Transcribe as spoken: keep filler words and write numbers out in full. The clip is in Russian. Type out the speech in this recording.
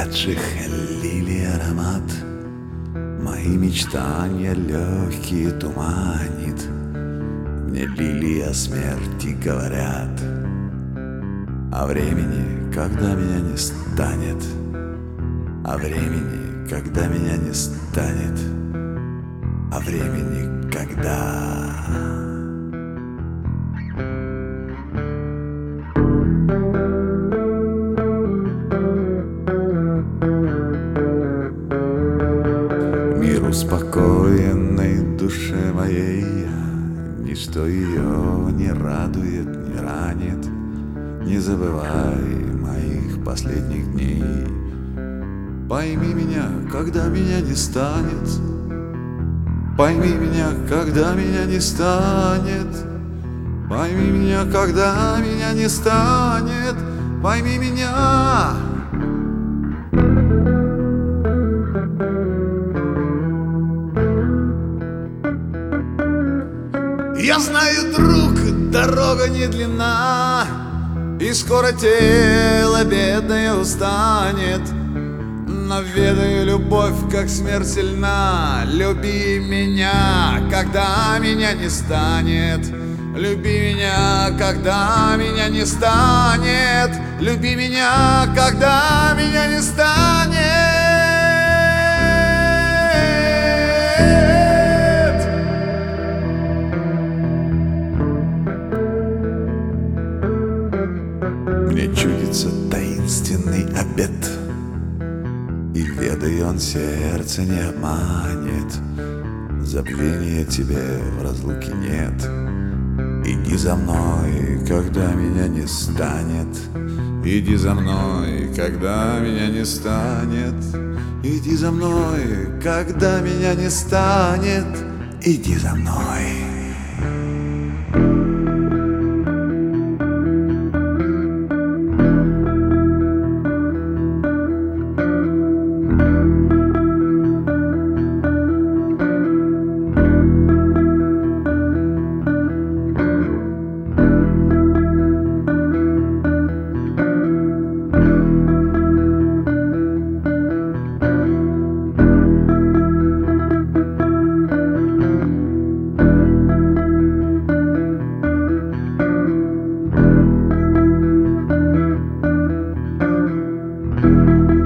цветших лилий аромат мои мечтания легкие туманит. Мне лилии о смерти говорят, о времени, когда меня не станет, о времени, когда меня не станет, о времени, когда... Мир успокоенной душе моей, ничто ее не радует, не ранит. Не забывай моих последних дней. Пойми меня, когда меня не станет. Пойми меня, когда меня не станет. Пойми меня, когда меня не станет. Пойми меня. Я знаю, друг, дорога не длинна, и скоро тело бедное устанет. Но ведаю, любовь, как смерть сильна. Люби меня, когда меня не станет. Люби меня, когда меня не станет. Люби меня, когда меня не станет. Мне чудится таинственный обет, и ведаю, он сердце не обманет. Забвения тебе в разлуке нет. Иди за мной, когда меня не станет. Иди за мной, когда меня не станет. Иди за мной, когда меня не станет. Иди за мной. Thank you.